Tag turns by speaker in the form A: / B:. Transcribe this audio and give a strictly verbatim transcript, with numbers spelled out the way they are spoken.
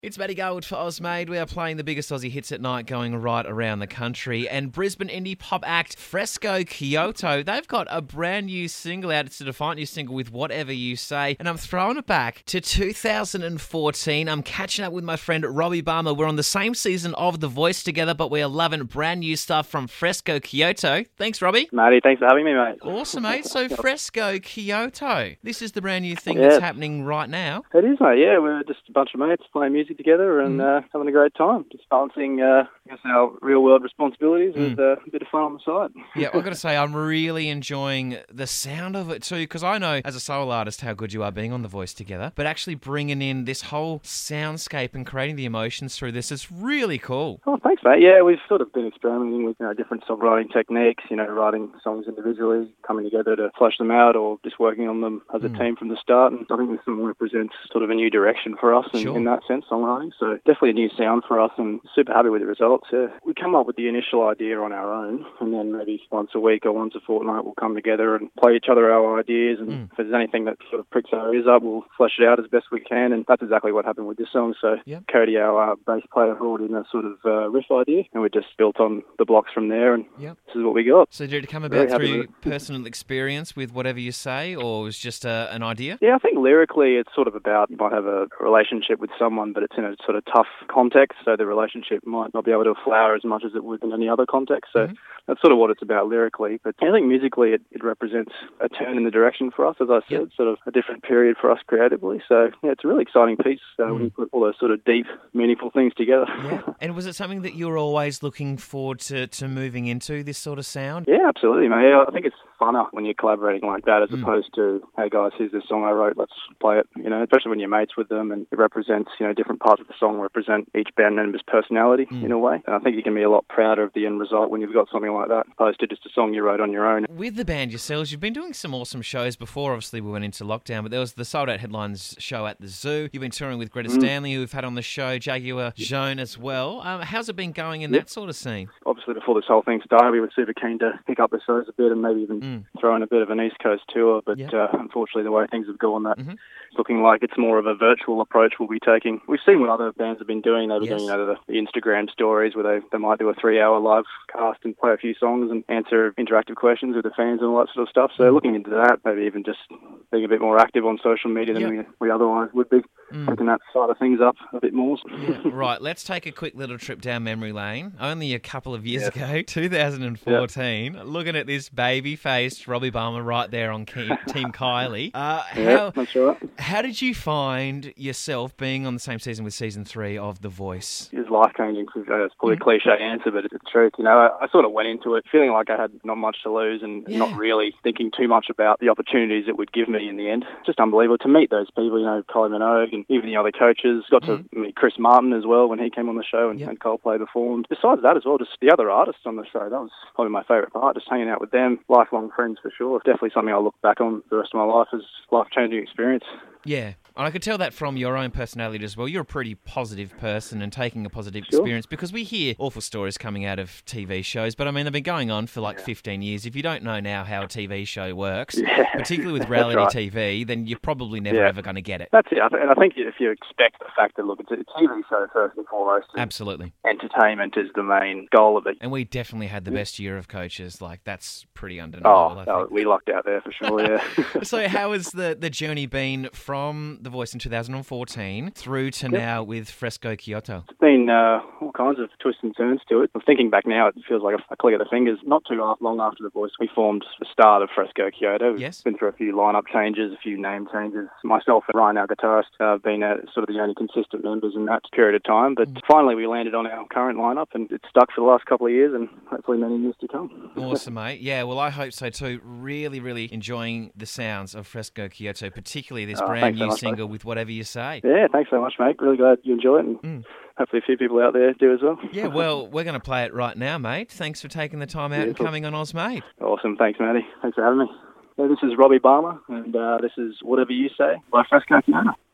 A: It's Matty Garwood for Ozmade. We are playing the biggest Aussie hits at night going right around the country. And Brisbane indie pop act Fresco Kyoto, they've got a brand new single out. It's a defiant new single with Whatever You Say. And I'm throwing it back to two thousand fourteen. I'm catching up with my friend Robbie Balmer. We're on the same season of The Voice together, but we are loving brand new stuff from Fresco Kyoto. Thanks, Robbie.
B: Matty, thanks for having me, mate.
A: Awesome, mate. So Fresco Kyoto, this is the brand new thing
B: Yeah.
A: that's happening right now.
B: It is, mate. Yeah, we're just a bunch of mates playing music together and
A: Mm.
B: uh, having a great time. Just balancing, uh, I guess, our real-world responsibilities
A: Mm.
B: with uh, a bit of fun on the side.
A: Yeah, I've got to say, I'm really enjoying the sound of it too, because I know as a solo artist how good you are being on The Voice together, but actually bringing in this whole soundscape and creating the emotions through this is really cool.
B: Oh, thanks, mate. Yeah, we've sort of been experimenting with you know, different songwriting techniques, you know, writing songs individually, coming together to flesh them out, or just working on them as a
A: Mm.
B: team from the start. And I think this song represents sort of a new direction for us in,
A: Sure.
B: in that sense, songwriting. So definitely a new sound for us and super happy with the results. Yeah. We come up with the initial idea on our own, and then maybe once a week or once a fortnight we'll come together and play each other our ideas. And
A: Mm.
B: if there's anything that sort of pricks our ears up, we'll flesh it out as best we can. And that's exactly what happened with this song. So
A: Yep.
B: Cody, our uh, bass player, brought in a sort of uh, riff idea, and we just built on the blocks from there, and
A: Yep.
B: this is what we got.
A: So did it come
B: Very
A: about
B: happy
A: through
B: with it.
A: personal experience with Whatever You Say, or was it just uh, an idea?
B: Yeah, I think lyrically it's sort of about you might have a relationship with someone, but it's in a sort of tough context, so the relationship might not be able to flower as much as it would in any other context. So
A: Mhm.
B: that's sort of what it's about lyrically. But I think musically it, it represents a turn in the direction for us, as I said,
A: Yep.
B: sort of a different period for us creatively. So yeah, it's a really exciting piece uh,
A: Mm.
B: when you put all those sort of deep, meaningful things together.
A: Yeah. And was it something that you were always looking forward to, to moving into, this sort of sound?
B: Yeah, absolutely, mate. Yeah, I think it's funner when you're collaborating like that as
A: Mm.
B: opposed to, hey guys, here's this song I wrote, let's play it, you know, especially when you're mates with them and it represents, you know, different parts of the song represent each band member's personality
A: Mm.
B: in a way. And I think you can be a lot prouder of the end result when you've got something like that, opposed to just a song you wrote on your own.
A: With the band yourselves, you've been doing some awesome shows before. Obviously, we went into lockdown, but there was the Sold Out Headlines show at the Zoo. You've been touring with Greta
B: Mm.
A: Stanley, who we've had on the show, Jaguar Joan as well. Um, how's it been going in
B: Yep.
A: that sort of scene?
B: Obviously, before this whole thing started, we were super keen to pick up the shows a bit and maybe even
A: Mm.
B: throw in a bit of an East Coast tour. But
A: Yep.
B: uh, unfortunately, the way things have gone, that
A: Mhm.
B: it's looking like it's more of a virtual approach we'll be taking. We've seen what other bands have been doing. They've been
A: Yes.
B: doing, you know, the, the Instagram stories where they, they might do a three-hour live cast and play a few songs and answer interactive questions with the fans and all that sort of stuff. So
A: Mhm.
B: looking into that, maybe even just being a bit more active on social media than
A: Yep.
B: we, we otherwise would be,
A: Mm.
B: taking that side of things up a bit more.
A: Yeah, right, let's take a quick little trip down memory lane. Only a couple of years
B: Yeah.
A: ago, two thousand fourteen, looking at this baby-faced Robbie Balmer right there on Ke- Team Kylie. Uh,
B: Yeah,
A: how,
B: that's right.
A: how did you find yourself being on the same season with season three of The Voice?
B: It was life changing. It's probably
A: Mm.
B: a cliche answer, but it's the truth. You know, I, I sort of went into it feeling like I had not much to lose and
A: Yeah.
B: not really thinking too much about the opportunities it would give me in the end. Just unbelievable to meet those people, you know, Kylie Minogue and even the other coaches. Got to meet Chris Martin as well when he came on the show and,
A: Yep.
B: and Coldplay performed. Besides that as well, just the other artists on the show. That was probably my favourite part, just hanging out with them. Lifelong friends for sure. Definitely something I'll look back on the rest of my life as life changing experience.
A: Yeah, and I could tell that from your own personality as well. You're a pretty positive person and taking a positive
B: Sure.
A: experience, because we hear awful stories coming out of T V shows, but I mean, they've been going on for like
B: Yeah.
A: fifteen years. If you don't know now how a T V show works,
B: Yeah,
A: particularly with
B: that's
A: reality
B: right.
A: T V, then you're probably never
B: Yeah.
A: ever going to get it.
B: That's it. I th- And I think if you expect the fact that, look, it's a T V show first and foremost, and
A: Absolutely.
B: entertainment is the main goal of it.
A: And we definitely had the best year of coaches. Like, that's pretty undeniable,
B: Oh,
A: I
B: no,
A: think.
B: we lucked out there for sure, yeah.
A: So how has the, the journey been from The Voice in two thousand fourteen through to
B: Yep.
A: now with Fresco Kyoto?
B: It's been uh, all kinds of twists and turns to it. I'm thinking back now, it feels like a, a click of the fingers. Not too long after The Voice, we formed the start of Fresco Kyoto. We've
A: Yes.
B: been through a few lineup changes, a few name changes. Myself and Ryan, our guitarist, uh, have been uh, sort of the only consistent members in that period of time. But
A: Mm.
B: finally, we landed on our current lineup, and it's stuck for the last couple of years, and hopefully many years to come.
A: Awesome, mate. Yeah, well, I hope so too. Really, really enjoying the sounds of Fresco Kyoto, particularly this
B: Oh,
A: brand
B: thanks so
A: new
B: much,
A: single with Whatever You Say.
B: Yeah, thanks so much, mate. Really glad you enjoy it, and
A: Mm.
B: hopefully a few people out there do as well.
A: Yeah, well, we're going to play it right now, mate. Thanks for taking the time out and
B: Beautiful.
A: coming on Ozmade.
B: Awesome. Thanks, Matty. Thanks for having me. Yeah, this is Robbie Balmer, and uh, this is Whatever You Say by Fresco Kyoto.